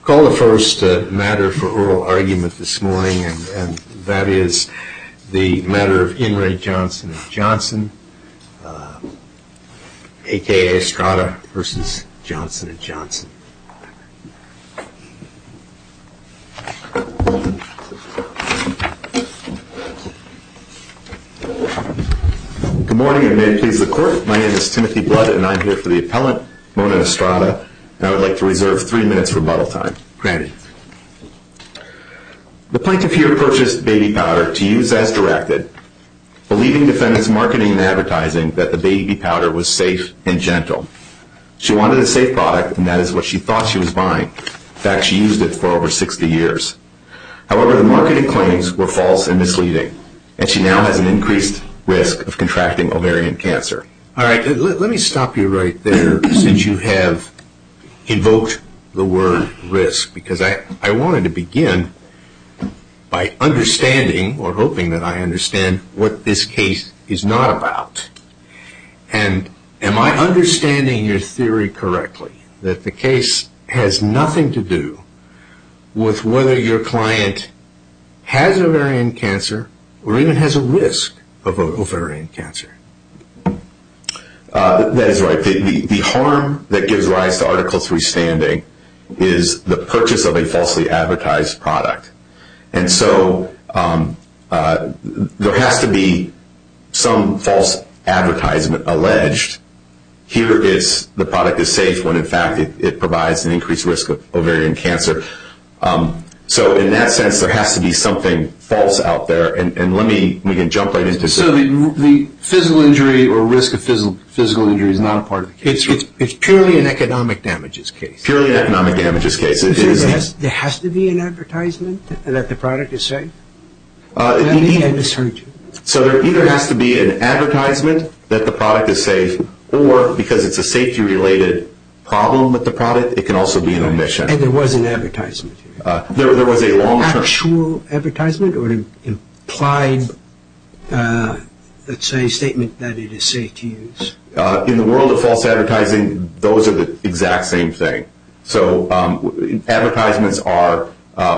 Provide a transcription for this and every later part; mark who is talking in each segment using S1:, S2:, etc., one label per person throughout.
S1: Call the first matter for oral argument this morning, and that is the matter of In re Johnson & Johnson, a.k.a. Estrada versus Johnson & Johnson.
S2: Good morning, and may it please the Court. My name is Timothy Blood, and I'm here for the appellant, Mona Estrada, and I would like to reserve 3 minutes rebuttal time.
S1: Granted.
S2: The plaintiff here purchased baby powder to use as directed, believing defendants' marketing and advertising that the baby powder was safe and gentle. She wanted a safe product, and that is what she thought she was buying. In fact, she used it for over 60 years. However, the marketing claims were false and misleading, and she now has an increased risk of contracting ovarian cancer.
S1: All right, let me stop you right there since you have invoked the word risk, because I wanted to begin by understanding, or hoping that I understand, what this case is not about. And am I understanding your theory correctly, that the case has nothing to do with whether your client has ovarian cancer or even has a risk of ovarian cancer?
S2: That is right. The harm that gives rise to Article 3 standing is the purchase of a falsely advertised product. And so there has to be some false advertisement alleged. Here the product is safe when in fact it provides an increased risk of ovarian cancer. So in that sense, there has to be something false out there. And we can jump right into it.
S3: So the physical injury or risk of physical injury is not a part of the case?
S1: It's purely an economic damages case.
S2: Purely an economic damages case.
S4: There has to be an advertisement that the product is safe? I misheard you.
S2: So there either has to be an advertisement that the product is safe, or because it's a safety-related problem with the product, it can also be an omission.
S4: And there was an advertisement here?
S2: There was a long-term...
S4: Actual advertisement or an implied, let's say, statement that it is safe to use?
S2: In the world of false advertising, those are the exact same thing. So advertisements are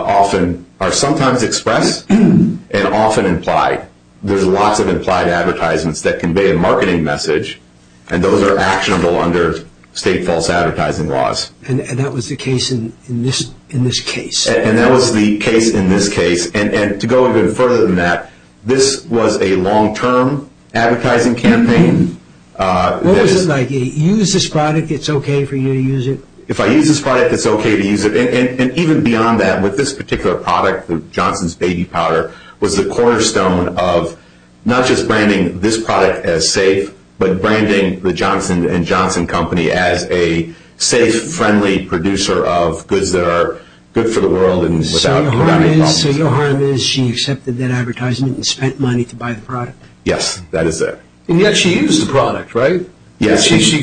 S2: sometimes expressed and often implied. There's lots of implied advertisements that convey a marketing message, and those are actionable under state false advertising laws.
S4: And that was the case in this case?
S2: And that was the case in this case. And to go even further than that, this was a long-term advertising campaign.
S4: What was it like? You use this product, it's okay for you to use it?
S2: If I use this product, it's okay to use it. And even beyond that, with this particular product, the Johnson's Baby Powder, was the cornerstone of not just branding this product as safe, but branding the Johnson & Johnson company as a safe, friendly producer of goods that are good for the world and without any problems.
S4: So your harm is she accepted that advertisement and spent money to buy the product?
S2: Yes, that is it.
S3: And yet she used the product, right?
S2: Yes.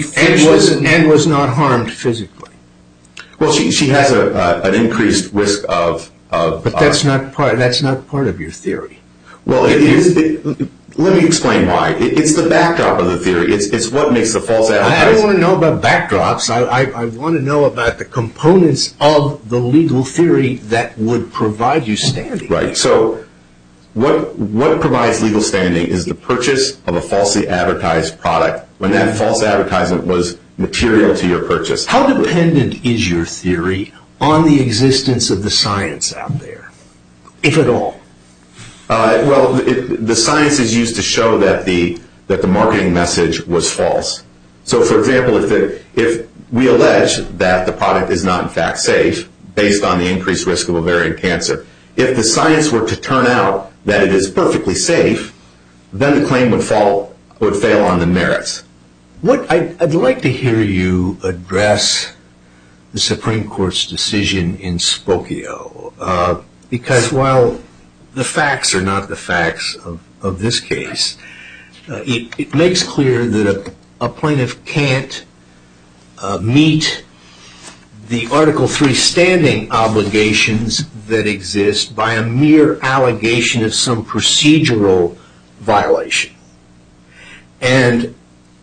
S1: And was not harmed physically.
S2: Well, she has an increased risk of...
S1: But that's not part of your theory.
S2: Well, it is... Let me explain why. It's the backdrop of the theory. It's what makes the false advertising...
S1: I don't want to know about backdrops. I want to know about the components of the legal theory that would provide you standing.
S2: Right. So what provides legal standing is the purchase of a falsely advertised product when that false advertisement was material to your purchase.
S1: How dependent is your theory on the existence of the science out there, if at all?
S2: Well, the science is used to show that the marketing message was false. So, for example, if we allege that the product is not in fact safe based on the increased risk of ovarian cancer, if the science were to turn out that it is perfectly safe, then the claim would fail on the merits.
S1: I'd like to hear you address the Supreme Court's decision in Spokio, because while the facts are not the facts of this case, it makes clear that a plaintiff can't meet the Article 3 standing obligations that exist by a mere allegation of some procedural violation. And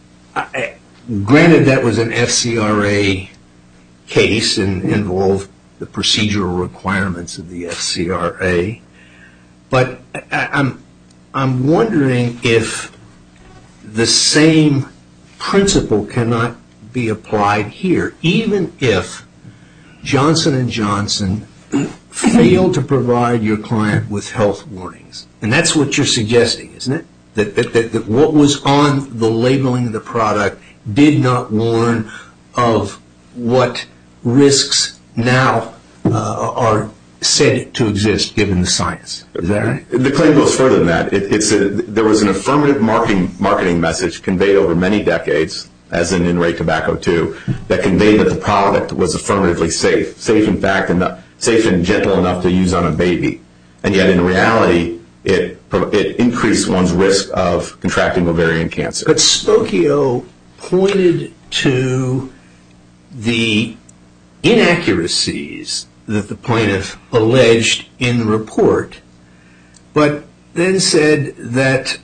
S1: granted, that was an FCRA case and involved the procedural requirements of the FCRA. But I'm wondering if the same principle cannot be applied here, even if Johnson & Johnson failed to provide your client with health warnings. And that's what you're suggesting, isn't it? That what was on the labeling of the product did not warn of what risks now are said to exist given the science. Is that right?
S2: The claim goes further than that. There was an affirmative marketing message conveyed over many decades, as in Ray Tobacco 2, that conveyed that the product was affirmatively safe. Safe, in fact, safe and gentle enough to use on a baby. And yet, in reality, it increased one's risk of contracting ovarian cancer.
S1: But Spokio pointed to the inaccuracies that the plaintiff alleged in the report, but then said that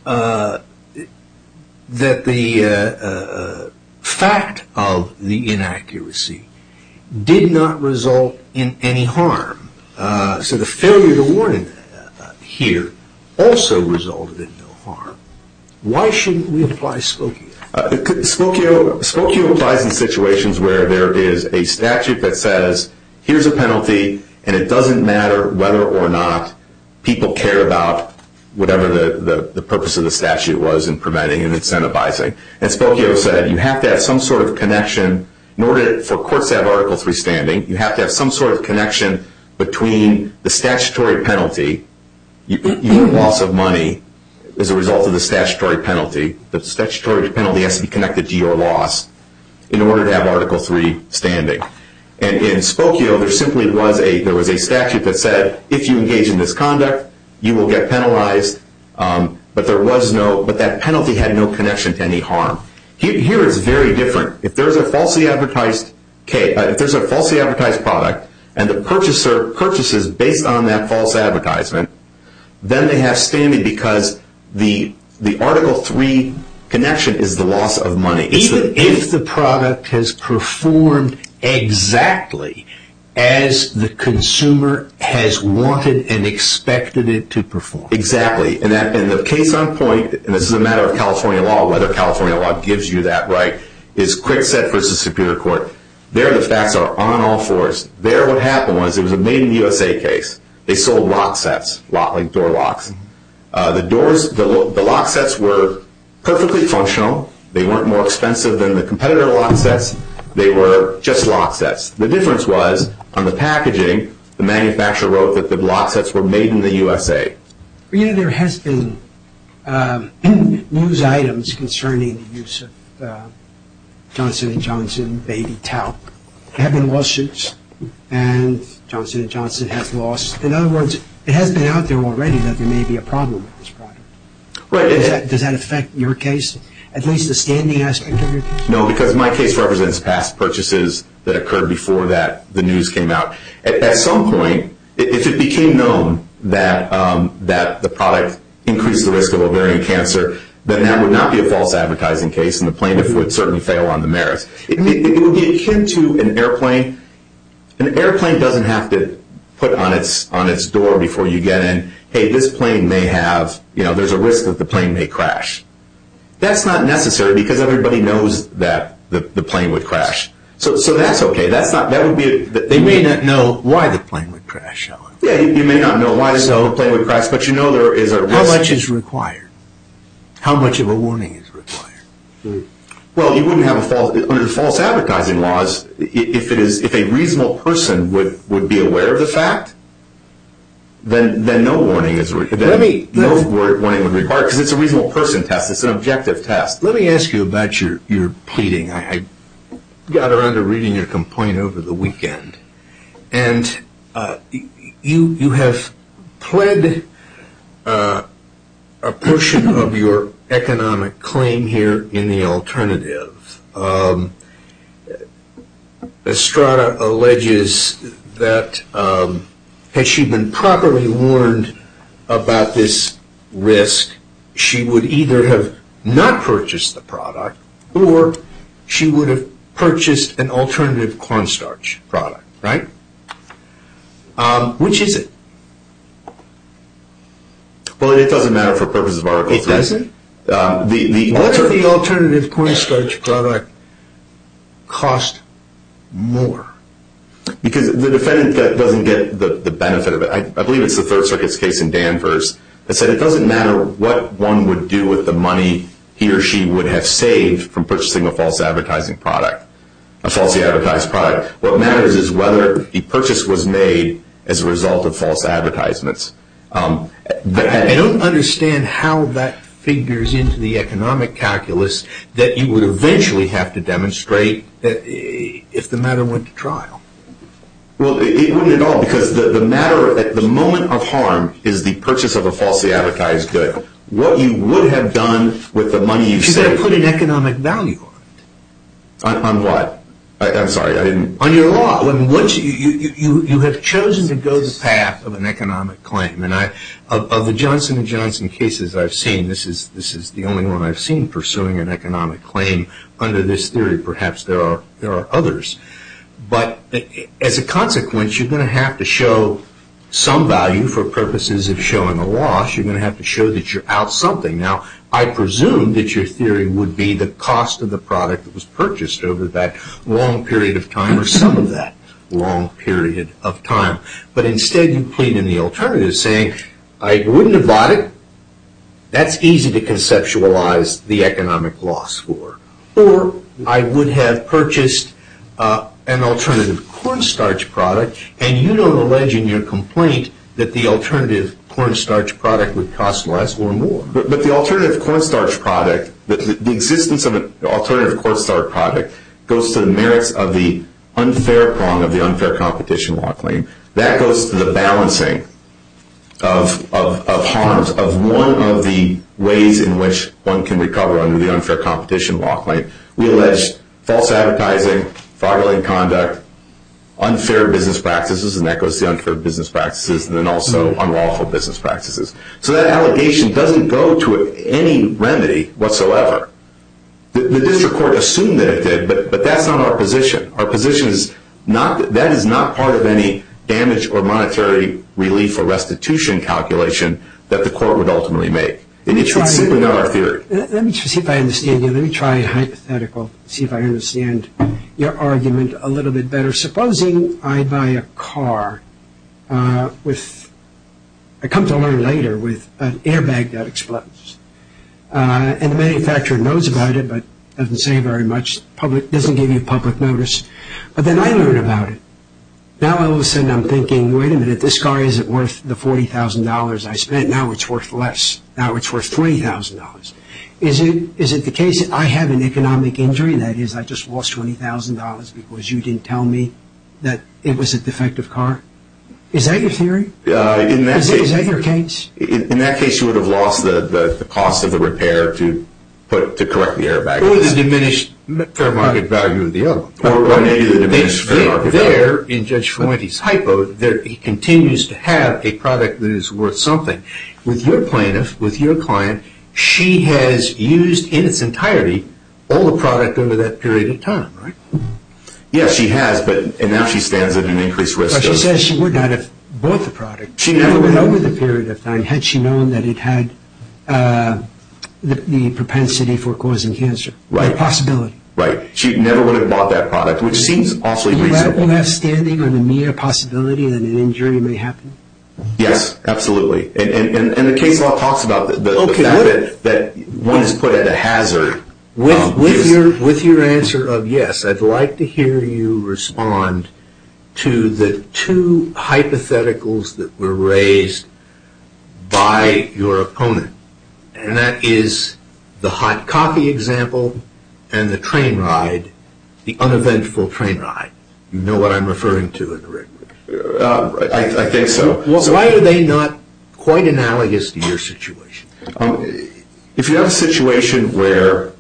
S1: the fact of the inaccuracy did not result in any harm. So the failure to warn here also resulted in no harm. Why shouldn't we apply Spokio? Spokio applies in situations where there is a statute that says, here's a penalty, and it doesn't matter whether or not people care about whatever the purpose of the statute was in preventing and incentivizing. And Spokio said you have to have some sort of connection. In order for courts to have Article III standing, you have to have some sort of connection between the statutory penalty, your loss of money as a result of the statutory penalty. The statutory penalty has to be connected to your loss in order to have Article III standing. And in Spokio, there was a statute that said, if you engage in this conduct, you will get penalized, but that penalty had no connection to any harm. Here it's very different. If there's a falsely advertised product, and the purchaser purchases based on that false advertisement, then they have standing because the Article III connection is the loss of money. Even if the product has performed exactly as the consumer has wanted and expected it to perform. Exactly. And the case on point, and this is a matter of California law, whether California law gives you that right, is Kwikset versus Superior Court. There the facts are on all fours. There what happened was it was a Made in the USA case. They sold lock sets, like door locks. The lock sets were perfectly functional. They weren't more expensive than the competitor lock sets. They were just lock sets. The difference was, on the packaging, the manufacturer wrote that the lock sets were made in the USA.
S4: There has been news items concerning the use of Johnson & Johnson baby talc. There have been lawsuits, and Johnson & Johnson has lost. In other words, it has been out there already that there may be a problem with this product. Right. Does that affect your case, at least the standing aspect of your case? No, because my case represents past purchases that occurred before the news came out. At some point, if it became known that the product increased the risk of ovarian cancer, then that would not be a false advertising case, and the plaintiff would certainly fail on the merits. It would be akin to an airplane. An airplane doesn't have to put on its door before you get in, hey, this plane may have, there's a risk that the plane may crash. That's not necessary because everybody knows that the plane would crash. So that's okay. They may not know why the plane would crash, however. Yeah, you may not know why the plane would crash, but you know there is a risk. How much is required? How much of a warning is required? Well, you wouldn't have under false advertising laws, if a reasonable person would be aware of the fact, then no warning is required. No warning would be required because it's a reasonable person test. It's an objective test. Let me ask you about your pleading. I got around to reading your complaint over the weekend, and you have pled a portion of your economic claim here in the alternative. Estrada alleges that had she been properly warned about this risk, she would either have not purchased the product or she would have purchased an alternative cornstarch product, right?
S1: Which is it?
S2: Well, it doesn't matter for purposes of Article 3.
S1: It doesn't?
S2: What
S1: if the alternative cornstarch product cost more?
S2: Because the defendant doesn't get the benefit of it. I believe it's the Third Circuit's case in Danvers that said it doesn't matter what one would do with the money he or she would have saved from purchasing a false advertising product, a falsely advertised product. What matters is whether the purchase was made as a result of false advertisements.
S1: I don't understand how that figures into the economic calculus that you would eventually have to demonstrate if the matter went to trial.
S2: Well, it wouldn't at all, because the matter at the moment of harm is the purchase of a falsely advertised good. What you would have done with the money you saved...
S1: You've got to put an economic value on it.
S2: On what? I'm sorry, I didn't...
S1: On your law. I mean, once you have chosen to go the path of an economic claim, and of the Johnson & Johnson cases I've seen, this is the only one I've seen pursuing an economic claim under this theory. Perhaps there are others. But as a consequence, you're going to have to show some value for purposes of showing a loss. You're going to have to show that you're out something. Now, I presume that your theory would be the cost of the product that was purchased over that long period of time, or some of that long period of time. But instead, you plead in the alternative, saying, I wouldn't have bought it. That's easy to conceptualize the economic loss for. Or I would have purchased an alternative cornstarch product, and you don't allege in your complaint that the alternative cornstarch product would cost less or more.
S2: But the alternative cornstarch product, the existence of an alternative cornstarch product goes to the merits of the unfair prong of the unfair competition law claim. That goes to the balancing of harms of one of the ways in which one can recover under the unfair competition law claim. We allege false advertising, fraudulent conduct, unfair business practices, and that goes to the unfair business practices, and then also unlawful business practices. So that allegation doesn't go to any remedy whatsoever. The district court assumed that it did, but that's not our position. Our position is that is not part of any damage or monetary relief or restitution calculation that the court would ultimately make. It's simply not our theory.
S4: Let me see if I understand you. Let me try a hypothetical, see if I understand your argument a little bit better. Supposing I buy a car I come to learn later, with an airbag that explodes. And the manufacturer knows about it, but doesn't say very much, doesn't give you public notice. But then I learn about it. Now all of a sudden I'm thinking, wait a minute, this car isn't worth the $40,000 I spent. Now it's worth less. Now it's worth $20,000. Is it the case that I have an economic injury? That is, I just lost $20,000 because you didn't tell me that it was a defective car? Is that your theory? Is that your case?
S2: In that case, you would have lost the cost of the repair to correct the airbag.
S1: Or the diminished fair market value of the other one.
S2: Or maybe the diminished fair market value.
S1: There, in Judge Fuente's hypo, he continues to have a product that is worth something. With your plaintiff, with your client, she has used in its entirety all the product over that period of time, right?
S2: Yes, she has, and now she stands at an increased risk.
S4: But she says she would not have bought the product.
S2: She never would.
S4: Over the period of time, had she known that it had the propensity for causing cancer.
S2: Right.
S4: The possibility.
S2: Right. She never would have bought that product, which seems awfully reasonable.
S4: You have standing on the mere possibility that an injury may happen?
S2: Yes, absolutely. And the case law talks about the fact that one is put at a hazard.
S1: With your answer of yes, I'd like to hear you respond to the two hypotheticals that were raised by your opponent. And that is the hot coffee example and the train ride, the uneventful train ride. You know what I'm referring to in the record.
S2: I think so.
S1: Why are they not quite analogous to your situation?
S2: If you have a situation where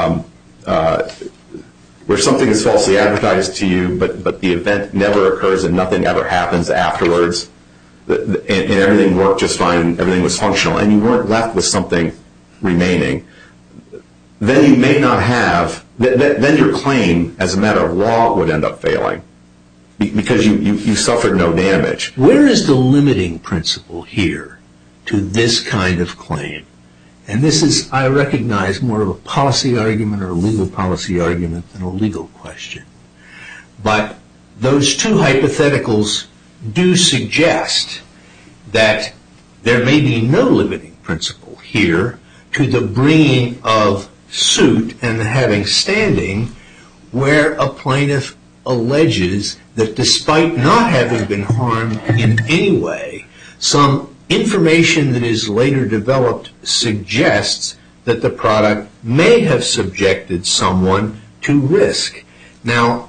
S2: something is falsely advertised to you, but the event never occurs and nothing ever happens afterwards, and everything worked just fine, and everything was functional, and you weren't left with something remaining, then you may not have, then your claim as a matter of law would end up failing. because you suffered no damage.
S1: Where is the limiting principle here to this kind of claim? And this is, I recognize, more of a policy argument or a legal policy argument than a legal question. But those two hypotheticals do suggest that there may be no limiting principle here to the bringing of suit and having standing where a plaintiff alleges that despite not having been harmed in any way, some information that is later developed suggests that the product may have subjected someone to risk. Now,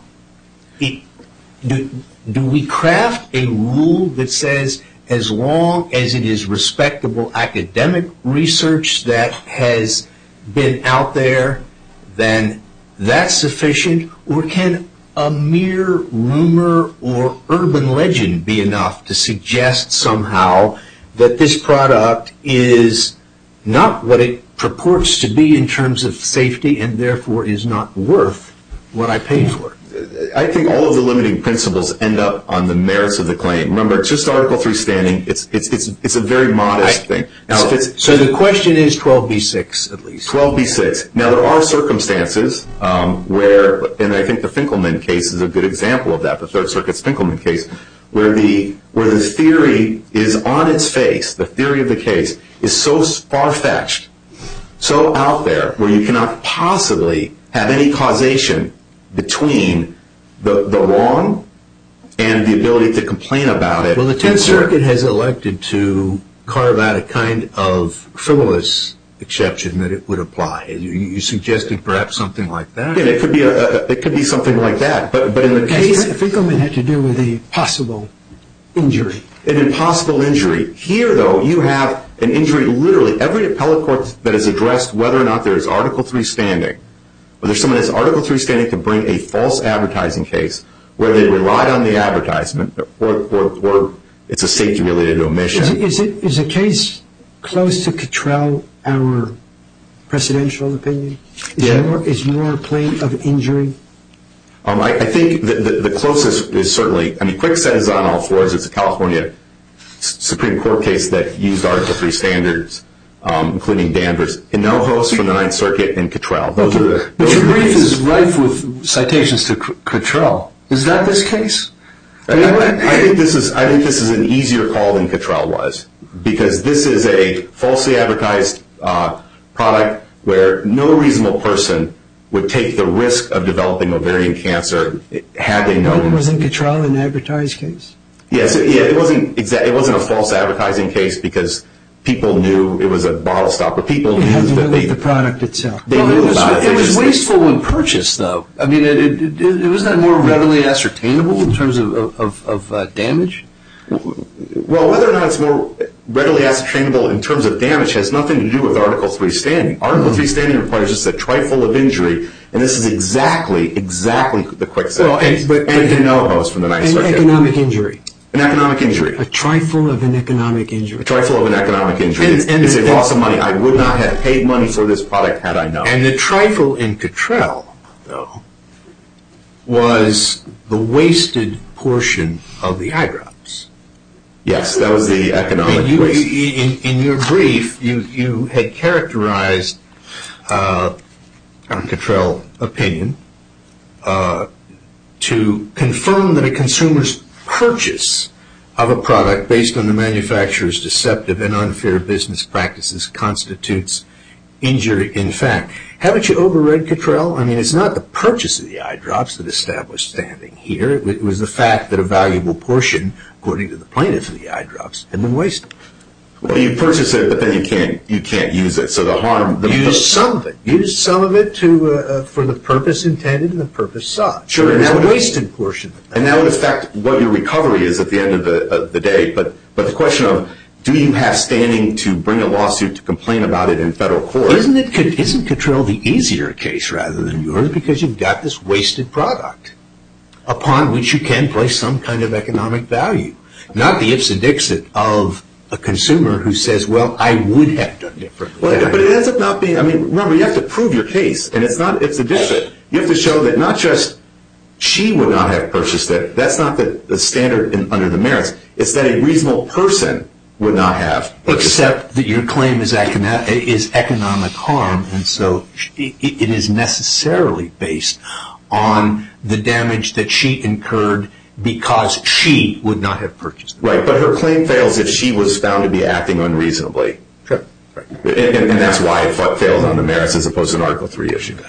S1: do we craft a rule that says as long as it is respectable academic research that has been out there, then that's sufficient? Or can a mere rumor or urban legend be enough to suggest somehow that this product is not what it purports to be in terms of safety and therefore is not worth what I paid for?
S2: I think all of the limiting principles end up on the merits of the claim. Remember, it's just Article 3 standing. It's a very modest thing. Now,
S1: so the question is 12b-6 at least.
S2: 12b-6. Now, there are circumstances where, and I think the Finkelman case is a good example of that, the Third Circuit's Finkelman case, where the theory is on its face, the theory of the case is so far-fetched, so out there, where you cannot possibly have any causation between the wrong and the ability to complain about it.
S1: Well, the Tenth Circuit has elected to carve out a kind of frivolous exception that it would apply. You suggested perhaps something like that?
S2: Yeah, it could be something like that. But in the case,
S4: Finkelman had to do with a possible injury.
S2: An impossible injury. Here, though, you have an injury. Literally, every appellate court that has addressed whether or not there is Article 3 standing, whether someone has Article 3 standing to bring a false advertising case where they relied on the advertisement or it's a safety-related omission.
S4: Is a case close to Cottrell our precedential opinion? Is your claim of injury?
S2: I think the closest is certainly, Kwikset is on all fours. It's a California Supreme Court case that used Article 3 standards, including Danvers. Hinojos from the Ninth Circuit and Cottrell.
S3: But your brief is rife with citations to Cottrell. Is that this case?
S2: I think this is an easier call than Cottrell was, because this is a falsely advertised product where no reasonable person would take the risk of developing ovarian cancer had they known.
S4: Wasn't Cottrell an advertised case?
S2: Yes, it wasn't a false advertising case because people knew it was a bottle stopper. People knew that
S4: the product itself.
S2: They knew about it.
S3: It was wasteful when purchased, though. It was that more readily ascertainable in terms of damage?
S2: Well, whether or not it's more readily ascertainable in terms of damage has nothing to do with Article 3 standing. Article 3 standing requires just a trifle of injury, and this is exactly the Kwikset case. And Hinojos from the Ninth Circuit.
S4: An economic injury.
S2: An economic injury.
S4: A trifle of an economic injury.
S2: A trifle of an economic injury. It's a loss of money. I would not have paid money for this product had I known.
S1: And the trifle in Cottrell, though, was the wasted portion of the eye drops.
S2: Yes, that was the economic waste.
S1: In your brief, you had characterized Cottrell opinion to confirm that a consumer's purchase of a product based on the manufacturer's deceptive and unfair business practices constitutes injury in fact. Haven't you overread Cottrell? It's not the purchase of the eye drops that established standing here. It was the fact that a valuable portion, according to the plaintiff of the eye drops, had been wasted.
S2: Well, you purchase it, but then you can't use it. So the harm.
S1: Use some of it. Use some of it for the purpose intended and the purpose sought.
S2: Sure,
S1: and that wasted portion.
S2: And that would affect what your recovery is at the end of the day. But the question of, do you have standing to bring a lawsuit to complain about it in federal court?
S1: Isn't Cottrell the easier case rather than yours, because you've got this wasted product upon which you can place some kind of economic value, not the ipsedixit of a consumer who says, well, I would have done differently.
S2: Well, but it ends up not being, remember, you have to prove your case, and it's not ipsedixit. You have to show that not just she would not have purchased it. That's not the standard under the merits. It's that a reasonable person would not have purchased
S1: Except that your claim is economic harm, and so it is necessarily based on the damage that she incurred because she would not have purchased it.
S2: Right, but her claim fails if she was found to be acting unreasonably.
S1: Sure. Right.
S2: And that's why it fails on the merits as opposed to an Article 3 issue.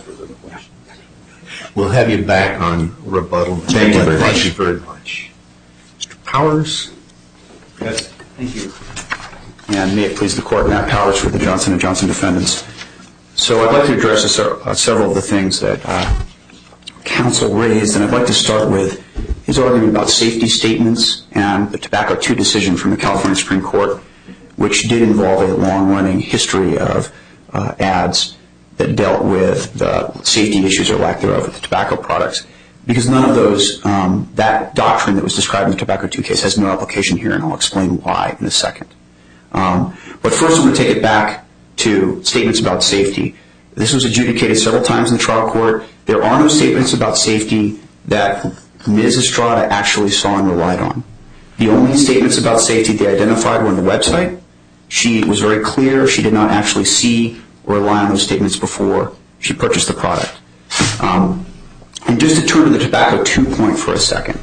S1: We'll have you back on rebuttal.
S2: Thank you very much.
S1: Thank you very much. Mr. Powers?
S5: Yes, thank you. And may it please the Court, Matt Powers for the Johnson & Johnson defendants. So I'd like to address several of the things that counsel raised, and I'd like to start with his argument about safety statements and the Tobacco II decision from the California Supreme Court, which did involve a long-running history of ads that dealt with the safety issues or lack thereof with the tobacco products. Because none of those, that doctrine that was described in the Tobacco II case has no application here, and I'll explain why in a second. But first I'm going to take it back to statements about safety. This was adjudicated several times in the trial court. There are no statements about safety that Ms. Estrada actually saw and relied on. The only statements about safety they identified were on the website. She was very clear she did not actually see or rely on those statements before she purchased the product. And just to turn to the Tobacco II point for a second.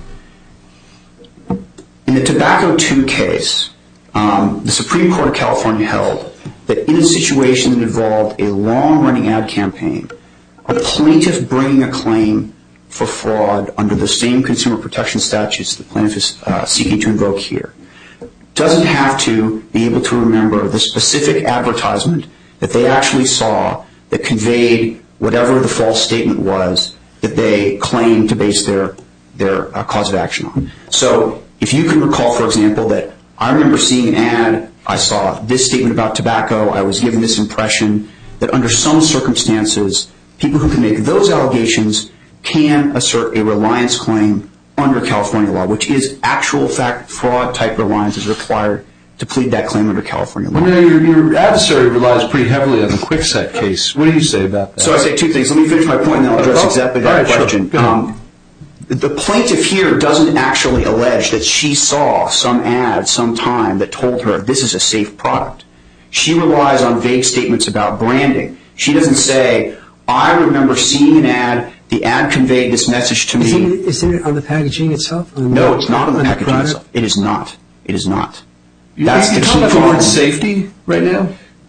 S5: In the Tobacco II case, the Supreme Court of California held that in a situation that involved a long-running ad campaign, a plaintiff bringing a claim for fraud under the same consumer protection statutes the plaintiff is seeking to invoke here doesn't have to be able to remember the specific advertisement that they actually saw that conveyed whatever the false statement was that they claimed to base their cause of action on. So if you can recall, for example, that I remember seeing an ad, I saw this statement about tobacco, I was given this impression that under some circumstances, people who can make those allegations can assert a reliance claim under California law, which is actual fact fraud type reliance is required to plead that claim under California law.
S3: Well, your adversary relies pretty heavily on the Kwikset case. What do you say about that?
S5: So I say two things. Let me finish my point and then I'll address exactly that question. Sure. The plaintiff here doesn't actually allege that she saw some ad sometime that told her this is a safe product. She relies on vague statements about branding. She doesn't say, I remember seeing an ad, the ad conveyed this message to me.
S4: Isn't it on the packaging itself?
S5: No, it's not on the packaging itself. It is not. It is not.
S3: That's the key problem. You're safety right now?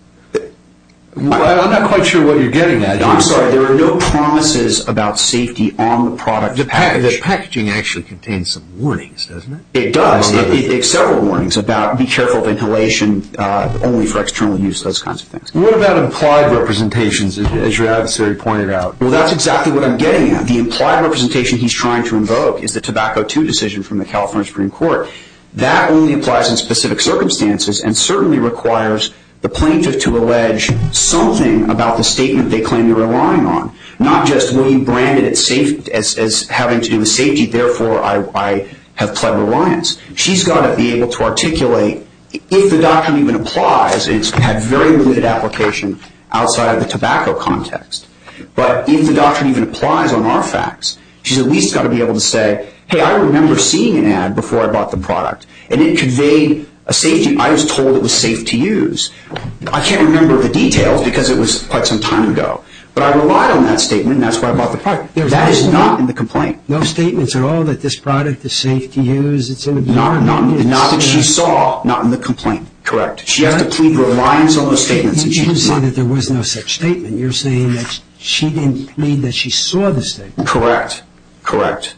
S3: I'm not quite sure what you're getting at.
S5: I'm sorry. There are no promises about safety on the product package.
S1: The packaging actually contains some warnings, doesn't it?
S5: It does. It several warnings about be careful of inhalation, only for external use, those kinds of things.
S3: What about implied representations, as your adversary pointed out?
S5: Well, that's exactly what I'm getting at. The implied representation he's trying to invoke is the Tobacco II decision from the California Supreme Court. That only applies in specific circumstances and certainly requires the plaintiff to allege something about the statement they claim they're relying on. Not just, well, you branded it safe as having to do with safety, therefore I have pled reliance. She's got to be able to articulate, if the doctrine even applies, it's had very limited application outside of the tobacco context. But if the doctrine even applies on our facts, she's at least got to be able to say, hey, I remember seeing an ad before I bought the product, and it conveyed a safety. I was told it was safe to use. I can't remember the details because it was quite some time ago. But I relied on that statement, and that's why I bought the product. That is not in the complaint.
S4: No statements at all that this product is safe to use? It's in the
S5: Not that she saw, not in the complaint. Correct. She has to plead reliance on those statements.
S4: You didn't say that there was no such statement. You're saying that she didn't plead that she saw the statement.
S5: Correct. Correct.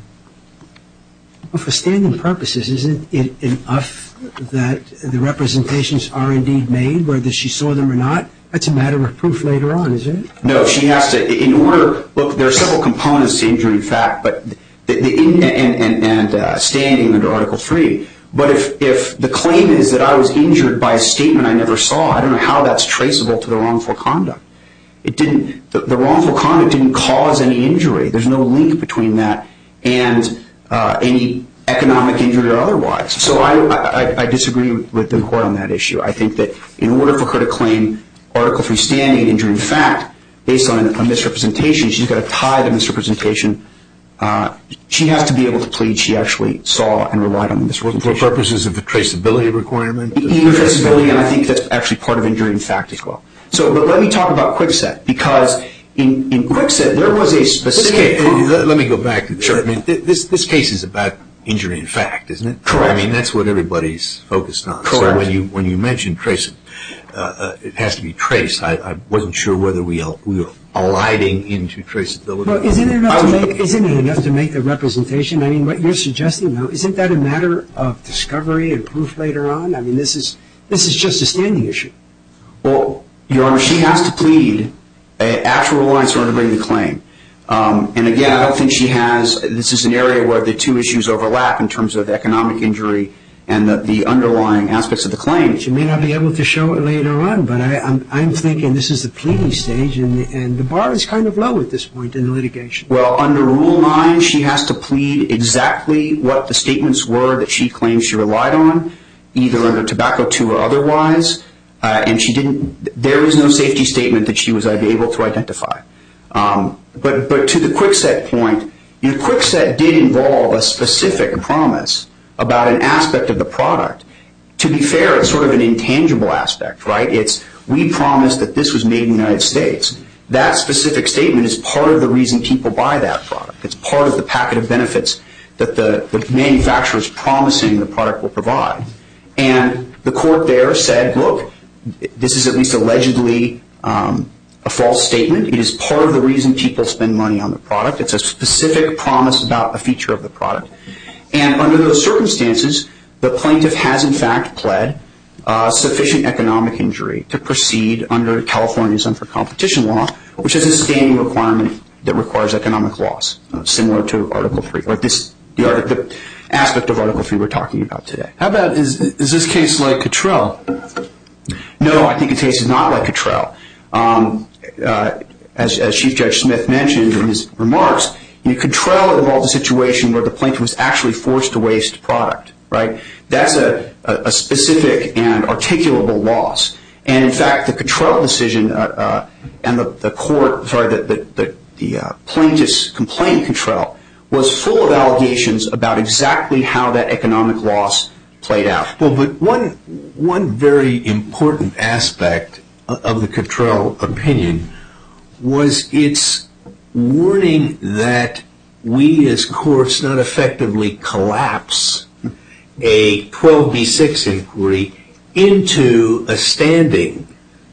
S4: Well, for standing purposes, isn't it enough that the representations are indeed made, whether she saw them or not? That's a matter of proof later on, isn't it?
S5: No, she has to, in order, look, there are several components to injury in fact, but standing under Article 3. But if the claim is that I was injured by a statement I never saw, I don't know how that's traceable to the wrongful conduct. It didn't, the wrongful conduct didn't cause any injury. There's no link between that and any economic injury or otherwise. So I disagree with the court on that issue. I think that in order for her to claim Article 3 standing injury in fact, based on a misrepresentation, she's got to tie the misrepresentation she has to be able to plead she actually saw and relied on the misrepresentation.
S1: For purposes of the traceability requirement?
S5: Either traceability, and I think that's actually part of injury in fact as well. So, but let me talk about Kwikset, because in Kwikset there was a specific...
S1: Let me go back to this.
S5: Sure.
S1: I mean, this case is about injury in fact, isn't it?
S5: Correct.
S1: I mean, that's what everybody's focused on.
S5: Correct.
S1: So when you mentioned trace, it has to be traced. I wasn't sure whether we were alighting into traceability.
S4: Well, isn't it enough to make the representation? I mean, what you're suggesting, though, isn't that a matter of discovery and proof later on? I mean, this is just a standing issue.
S5: Well, Your Honor, she has to plead actual reliance in order to bring the claim. And again, I don't think she has. This is an area where the two issues overlap in terms of economic injury and the underlying aspects of the claim.
S4: She may not be able to show it later on, but I'm thinking this is the pleading stage, and the bar is kind of low at this point in the litigation.
S5: Well, under Rule 9, she has to plead exactly what the statements were that she claims she relied on, either under Tobacco II or otherwise, and she didn't. There is no safety statement that she was able to identify. But to the Kwikset point, Kwikset did involve a specific promise about an aspect of the product. To be fair, it's sort of an intangible aspect, right? It's, we promised that this was made in the United States. That specific statement is part of the reason people buy that product. It's part of the packet of benefits that the manufacturer is promising the product will provide. And the court there said, look, this is at least allegedly a false statement. It is part of the reason people spend money on the product. It's a specific promise about a feature of the product. And under those circumstances, the plaintiff has in fact pled sufficient economic injury to proceed under California's unfair competition law, which is a standing requirement that requires economic loss, similar to Article 3, or the aspect of Article 3 we're talking about today.
S3: How about, is this case like Cottrell?
S5: No, I think the case is not like Cottrell. As Chief Judge Smith mentioned in his remarks, Cottrell involved a situation where the plaintiff was actually forced to waste product, right? That's a specific and articulable loss. And in fact, the Cottrell decision and the plaintiff's complaint in Cottrell was full of allegations about exactly how that economic loss played out.
S1: Well, but one very important aspect of the Cottrell opinion was its warning that we as courts not effectively collapse a 12b6 inquiry into a standing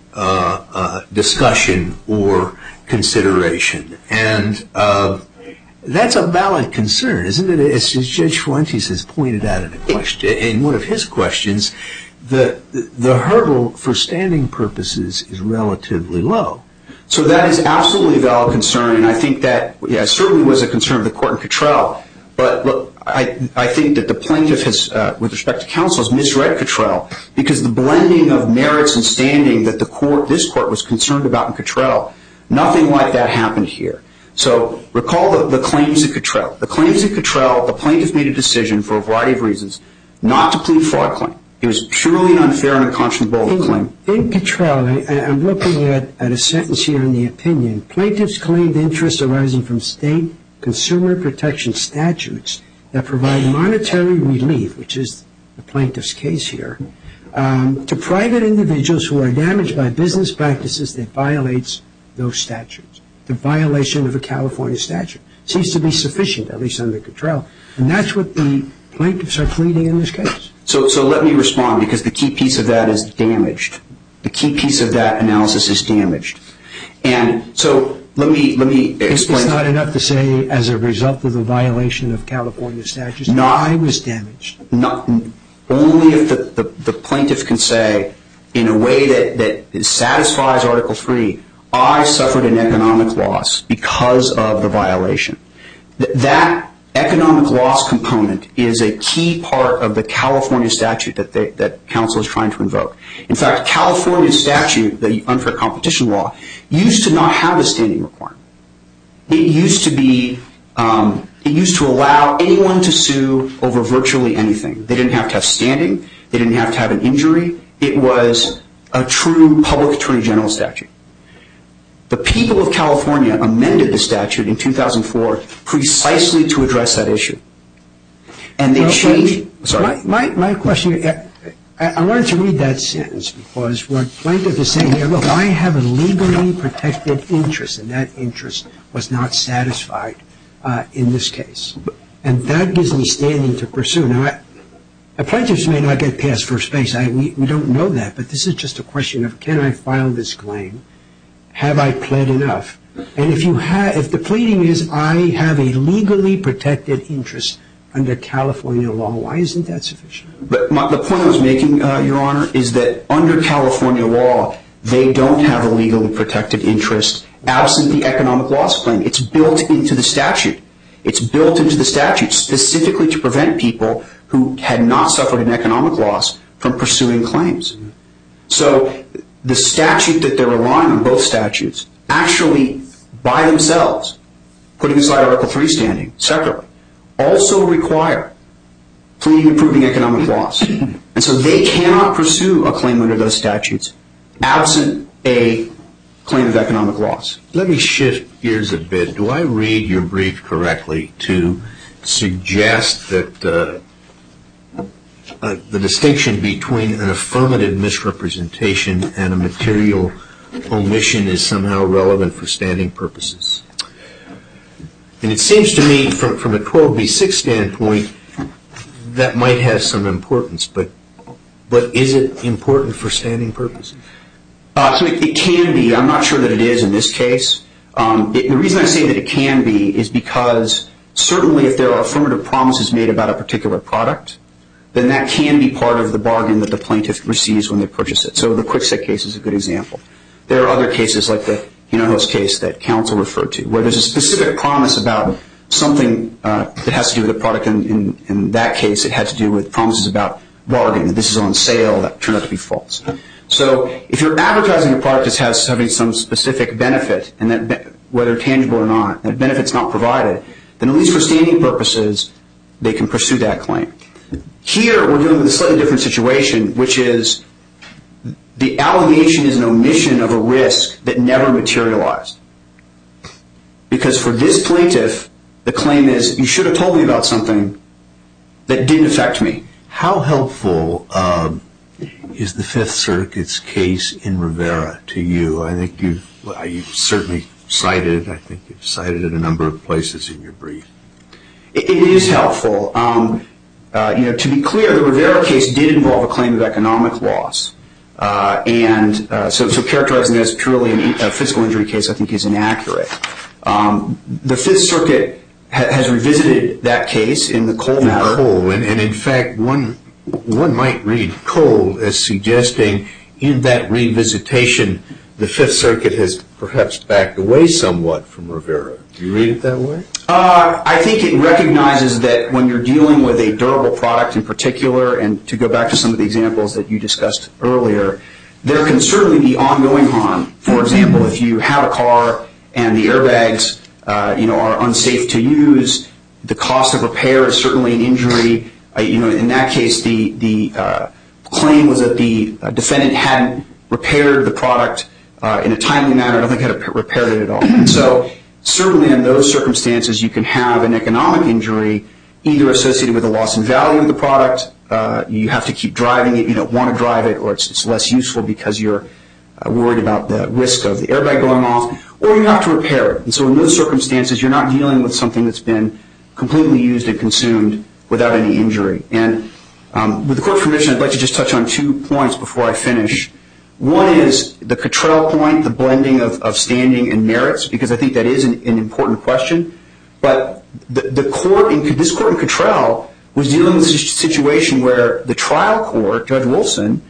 S1: discussion or consideration. And that's a valid concern, isn't it? As Judge Fuentes has pointed out in one of his questions, the hurdle for standing purposes is relatively low.
S5: So that is absolutely a valid concern, and I think that certainly was a concern of the court in Cottrell. But look, I think that the plaintiff has, with respect to counsel, has misread Cottrell, because the blending of merits and standing that this court was concerned about in Cottrell, nothing like that happened here. So recall the claims in Cottrell. The claims in Cottrell, the plaintiff made a decision for a variety of reasons not to plead fraud claim. It was purely an unfair and unconscionable claim.
S4: In Cottrell, I'm looking at a sentence here in the opinion. Plaintiffs claimed interest arising from state consumer protection statutes that provide monetary relief, which is the plaintiff's case here, to private individuals who are damaged by business practices that violates those statutes. The violation of a California statute seems to be sufficient, at least under Cottrell. And that's what the plaintiffs are pleading in this case.
S5: So let me respond, because the key piece of that is damaged. The key piece of that analysis is damaged. And so let me explain.
S4: It's not enough to say as a result of the violation of California statutes, I was damaged.
S5: Only if the plaintiff can say, in a way that satisfies Article 3, I suffered an economic loss because of the violation. That economic loss component is a key part of the California statute that counsel is trying to invoke. In fact, California statute, the unfair competition law, used to not have a standing requirement. It used to allow anyone to sue over virtually anything. They didn't have to have standing. They didn't have to have an injury. It was a true public attorney general statute. The people of California amended the statute in 2004 precisely to address that issue. And they changed... Sorry.
S4: My question, I wanted to read that sentence because what plaintiff is saying here, look, I have a legally protected interest, and that interest was not satisfied in this case. And that gives me standing to pursue. Now, plaintiffs may not get past first base. We don't know that, but this is just a question of, can I file this claim? Have I pled enough? And if the pleading is, I have a legally protected interest under California law, why isn't that sufficient?
S5: But the point I was making, Your Honor, is that under California law, they don't have a legally protected interest absent the economic loss claim. It's built into the statute. It's built into the statute specifically to prevent people who had not suffered an economic loss from pursuing claims. So the statute that they're relying on, both statutes, actually by themselves, putting aside Article 3 standing separately, also require pleading and proving economic loss. And so they cannot pursue a claim under those statutes absent a claim of economic loss.
S1: Let me shift gears a bit. Do I read your brief correctly to suggest that the distinction between an affirmative misrepresentation and a material omission is somehow relevant for standing purposes? And it seems to me, from a 12b6 standpoint, that might have some importance, but is it important for standing purposes?
S5: So it can be. I'm not sure that it is in this case. The reason I say that it can be is because certainly if there are affirmative promises made about a particular product, then that can be part of the bargain that the plaintiff receives when they purchase it. So the Kwikset case is a good example. There are other cases like the Hinojosa case that counsel referred to, where there's a specific promise about something that has to do with the product. In that case, it had to do with promises about bargaining, that this is on sale, that turned out to be false. So if you're advertising a product as having some specific benefit, and that whether tangible or not, that benefit's not provided, then at least for standing purposes, they can pursue that claim. Here, we're dealing with a slightly different situation, which is the allegation is an omission of a risk that never materialized. Because for this plaintiff, the claim is, you should have told me about something that didn't affect me.
S1: How helpful is the Fifth Circuit's case in Rivera to you? I think you've certainly cited, I think you've cited it a number of places in your brief.
S5: It is helpful. To be clear, the Rivera case did involve a claim of economic loss. So characterizing it as purely a physical injury case, I think, is inaccurate. The Fifth Circuit has revisited that case in the Cole matter.
S1: Cole, and in fact, one might read Cole as suggesting in that revisitation, the Fifth Circuit has perhaps backed away somewhat from Rivera. Do you read it that way?
S5: I think it recognizes that when you're dealing with a durable product in particular, and to go back to some of the examples that you discussed earlier, there can certainly be ongoing harm. For example, if you have a car and the airbags are unsafe to use, the cost of repair is certainly an injury. In that case, the claim was that the defendant hadn't repaired the product in a timely manner. I don't think had repaired it at all. And so certainly in those circumstances, you can have an economic injury either associated with a loss in value of the product, you have to keep driving it, you don't want to drive it, or it's less useful because you're worried about the risk of the airbag going off, or you have to repair it. And so in those circumstances, you're not dealing with something that's been completely used and consumed without any injury. And with the Court's permission, I'd like to just touch on 2 points before I finish. One is the Cottrell point, the blending of standing and merits, because I think that is an important question. But this court in Cottrell was dealing with a situation where the trial court, Judge Wolfson,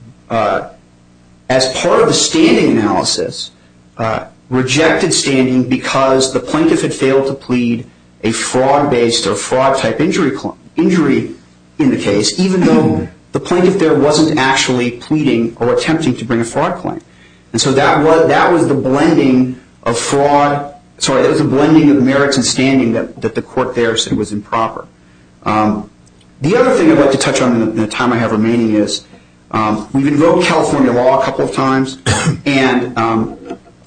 S5: as part of the standing analysis, rejected standing because the plaintiff had failed to plead a fraud-based or fraud-type injury in the case, even though the plaintiff there wasn't actually pleading or attempting to bring a fraud claim. And so that was the blending of fraud. Sorry, that was the blending of merits and standing that the court there said was improper. The other thing I'd like to touch on in the time I have remaining is we've invoked California law a couple of times, and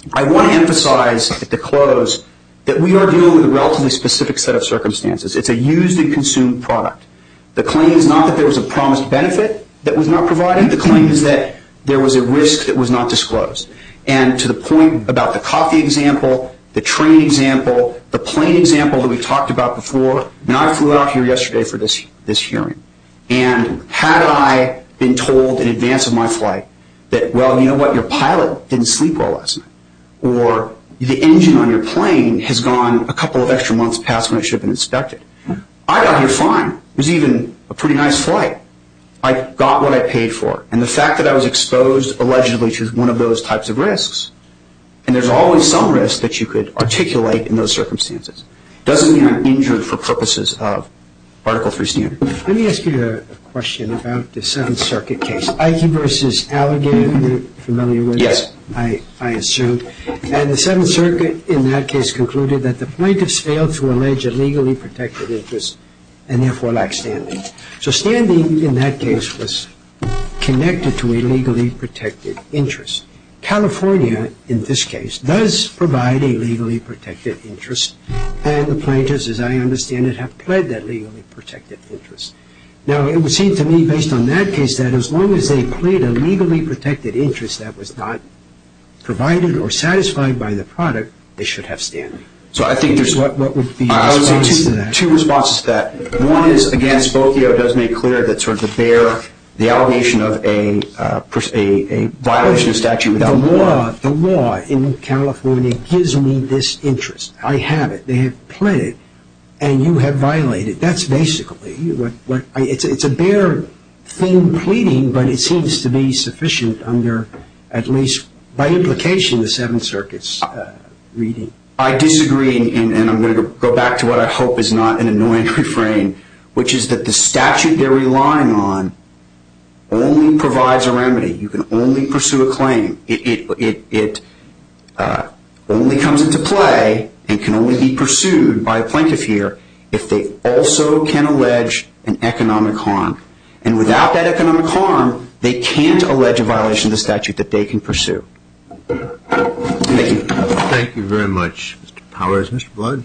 S5: I want to emphasize at the close that we are dealing with a relatively specific set of circumstances. It's a used and consumed product. The claim is not that there was a promised benefit that was not provided. The claim is that there was a risk that was not disclosed. And to the point about the coffee example, the train example, the plane example that we talked about before, and I flew out here yesterday for this hearing. And had I been told in advance of my flight that, well, you know what, your pilot didn't sleep well last night, or the engine on your plane has gone a couple of extra months past when it should have been inspected, I got here fine. It was even a pretty nice flight. I got what I paid for. And the fact that I was exposed allegedly to one of those types of risks, and there's always some risk that you could articulate in those circumstances, doesn't mean I'm injured for purposes of Article 3 standard.
S4: Let me ask you a question about the Seventh Circuit case. Ike versus Alligator, you're familiar with it?
S5: Yes.
S4: I assume. And the Seventh Circuit in that case concluded that the plaintiffs failed to allege a legally protected interest and therefore lacked standing. So standing in that case was connected to a legally protected interest. California, in this case, does provide a legally protected interest, and the plaintiffs, as I understand it, have pled that legally protected interest. Now, it would seem to me, based on that case, that as long as they plead a legally protected interest that was not provided or satisfied by the product, they should have standing.
S5: So I think there's
S4: what would be
S5: I would
S4: response to
S5: say
S4: that?
S5: two responses to that. One is, again, Spokio does make clear that sort of the allegation of a violation of statute without
S4: the law in California gives me this interest. I have it. They have pled it, and you have violated. That's basically what it's a bare thin pleading, but it seems to be sufficient under, at least by implication, the Seventh Circuit's reading.
S5: I disagree, and I'm going to go back to what I hope is not an annoying refrain, which is that the statute they're relying on only provides a remedy. You can only pursue a claim. It only comes into play and can only be pursued by a plaintiff here if they also can allege an economic harm. And without that economic harm, they can't allege a violation of the statute that they can pursue. Thank you.
S1: Thank you very much, Mr. Powers. Mr. Blood?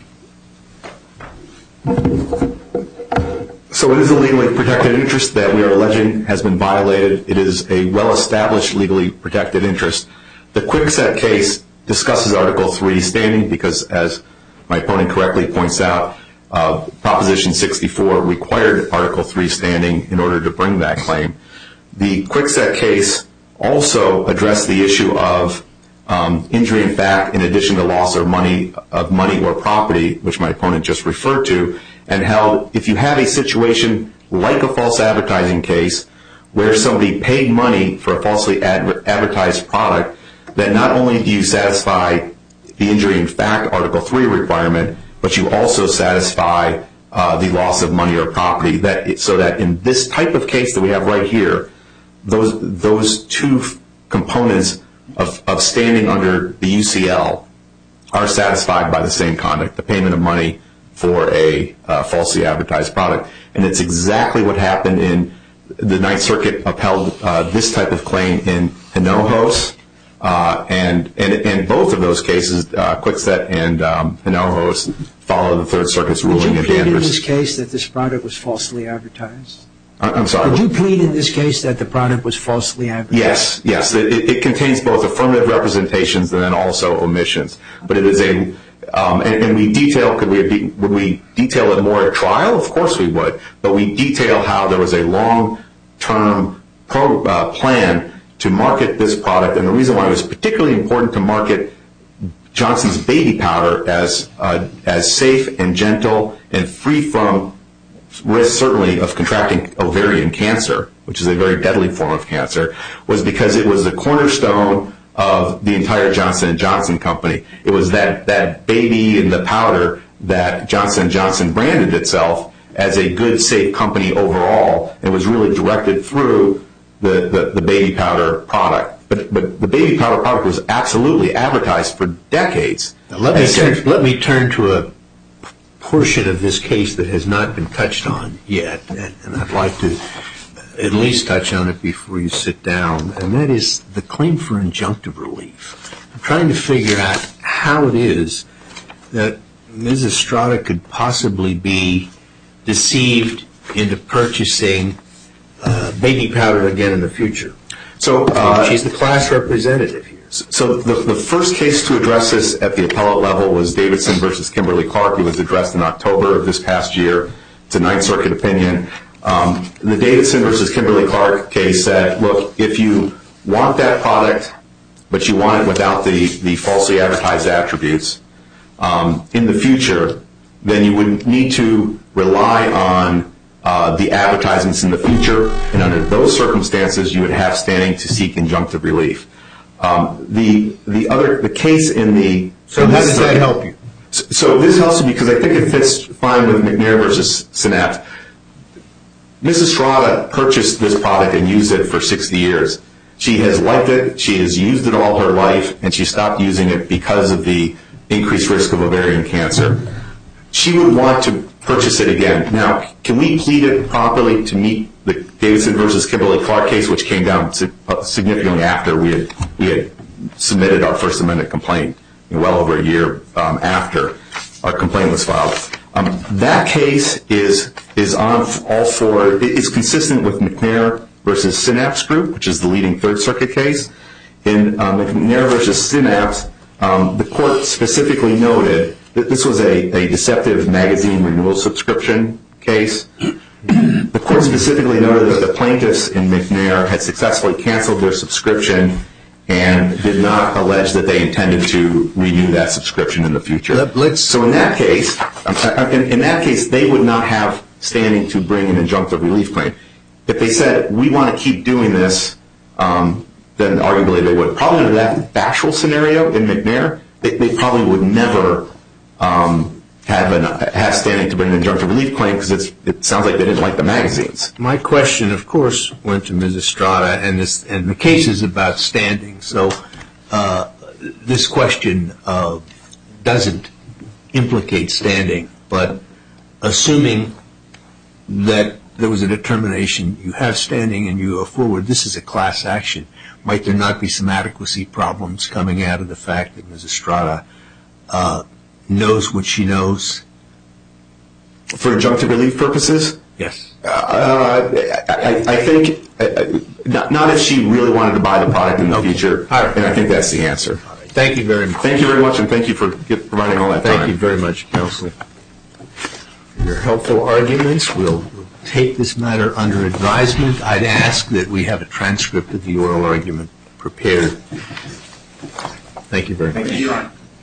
S2: So it is a legally protected interest that we are alleging has been violated. It is a well-established legally protected interest. The Kwikset case discusses Article 3 standing because, as my opponent correctly points out, Proposition 64 required Article 3 standing in order to bring that claim. The Kwikset case also addressed the issue of injury in fact in addition to loss of money or property, which my opponent just referred to, and held if you have a situation like a false advertising case where somebody paid money for a falsely advertised product, that not only do you satisfy the injury in fact Article 3 requirement, but you also satisfy the loss of money or property, so that in this type of case that we have right here, those two components of standing under the UCL are satisfied by the same conduct, the payment of money for a falsely advertised product. And it's exactly what happened in the Ninth Circuit upheld this type of claim in Hinojos, and both of those cases, Kwikset and Hinojos, follow the Third Circuit's ruling in Danvers.
S4: Did you plead in this case that this product was falsely advertised?
S2: I'm sorry?
S4: Did you plead in this case that the product was falsely advertised?
S2: Yes. It contains both affirmative representations and then also omissions. But it is and we detail, would we detail it more at trial? Of course we would. But we detail how there was a long-term plan to market this product. And the reason why it was particularly important to market Johnson's baby powder as safe and gentle and free from risk, certainly, of contracting ovarian cancer, which is a very deadly form of cancer, was because it was the cornerstone of the entire Johnson & Johnson company. It was that baby in the powder that Johnson & Johnson branded itself as a good, safe company overall, and was really directed through the baby powder product. But the baby powder product was absolutely advertised for decades.
S1: Now let me turn to a portion of this case that has not been touched on yet, and I'd like to at least touch on it before you sit down, and that is the claim for injunctive relief. I'm trying to figure out how it is that Ms. Estrada could possibly be deceived into purchasing baby powder again in the future. So she's the class representative here.
S2: So the first case to address this at the appellate level was Davidson versus Kimberly-Clark. It was addressed in October of this past year. It's a Ninth Circuit opinion. The Davidson versus Kimberly-Clark case said, look, if you want that product, but you want it without the falsely advertised attributes, in the future, then you would need to rely on the advertisements in the future, and under those circumstances, you would have standing to seek injunctive relief. The case in the...
S1: So how does that help you?
S2: So this helps you because I think it fits fine with McNair versus Synapse. Ms. Estrada purchased this product and used it for 60 years. She has liked it, she has used it all her life, and she stopped using it because of the increased risk of ovarian cancer. She would want to purchase it again. Now, can we plead it properly to meet the Davidson versus Kimberly-Clark case, which came down significantly after we had submitted our First Amendment complaint, well over a year after our complaint was filed? That case is on all four. It's consistent with McNair versus Synapse Group, which is the leading Third Circuit case. In McNair versus Synapse, the court specifically noted that this was a deceptive magazine renewal subscription case. The court specifically noted that the plaintiffs in McNair had successfully canceled their subscription and did not allege that they intended to renew that subscription in the future. So in that case, they would not have standing to bring an injunctive relief claim. If they said, we want to keep doing this, then arguably they would. Probably under that factual scenario in McNair, they probably would never have standing to bring an injunctive relief claim because it sounds like they didn't like the magazines.
S1: My question, of course, went to Ms. Estrada, and the case is about standing. So this question doesn't implicate standing, but assuming that there was a determination, you have standing and you go forward, this is a class action. Might there not be some adequacy problems coming out of the fact that Ms. Estrada knows what she knows?
S2: For injunctive relief purposes?
S1: Yes.
S2: I think not if she really wanted to buy the product in the future, and I think that's the answer.
S1: Thank you very much.
S2: Thank you very much, and thank you for providing all that time.
S1: Thank you very much, Counsel, for your helpful arguments. We'll take this matter under advisement. I'd ask that we have a transcript of the oral argument prepared. Thank you very much.
S5: Thank you, Your Honor.